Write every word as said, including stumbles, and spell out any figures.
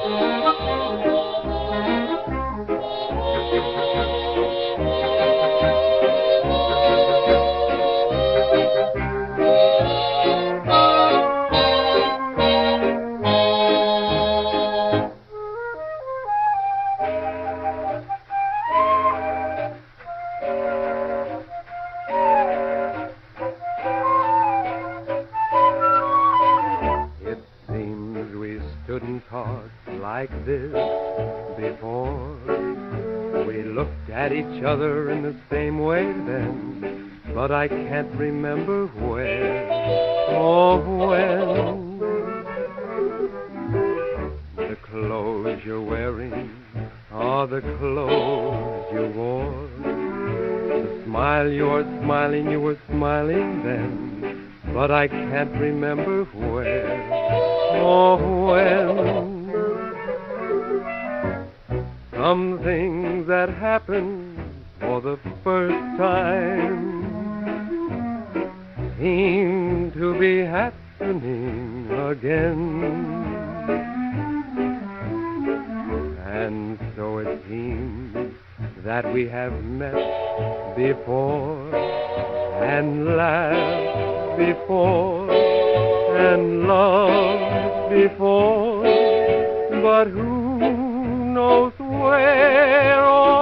Couldn't talk like this before. We looked at each other in the same way then, but I can't remember where or when. The clothes you're wearing are the clothes you wore. The smile you're smiling, you were smiling then, but I can't remember where or when. Some things that happen for the first time seem to be happening again. And so it seems that we have met before and laughed before and loved before, but who knows where or